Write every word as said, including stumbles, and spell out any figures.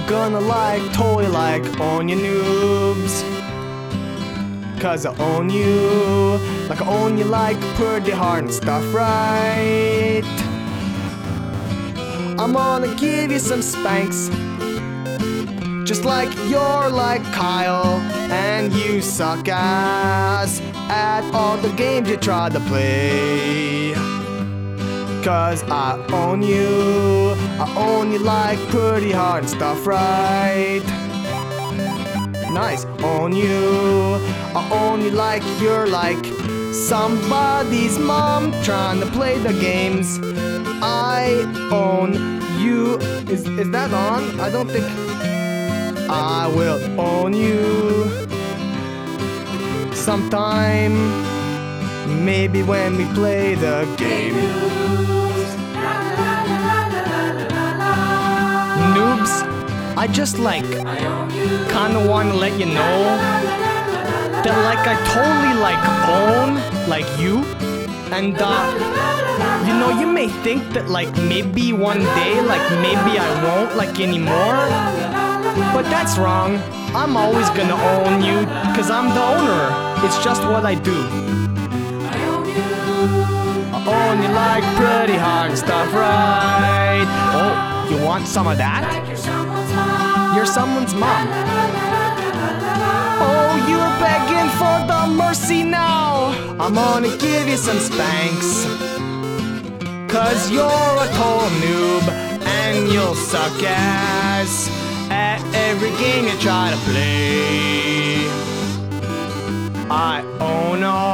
gonna like, totally like, own you noobs. Cause I own you, like I own you like pretty hard and stuff, right? I'm gonna give you some spanks, just like you're like Kyle, and you suck ass at all the games you try to play. Cause I own you, I own you like pretty hard and stuff, right? Nice, own you, I own you like you're like somebody's mom trying to play the games. I own you. Is, is that on? I don't think... I will own you sometime, maybe when we play the game. Noobs, I just like kinda wanna let you know that like I totally like own like you, and uh you know, you may think that like maybe one day like maybe I won't like anymore, but that's wrong. I'm always gonna own you, cause I'm the owner. It's just what I do. I own you like pretty hard and stuff, right? Oh, you want some of that? You're someone's mom. Oh, you're begging for the mercy now. I'm gonna give you some spanks, cause you're a total noob, and you'll suck ass at every game you try to play. I own all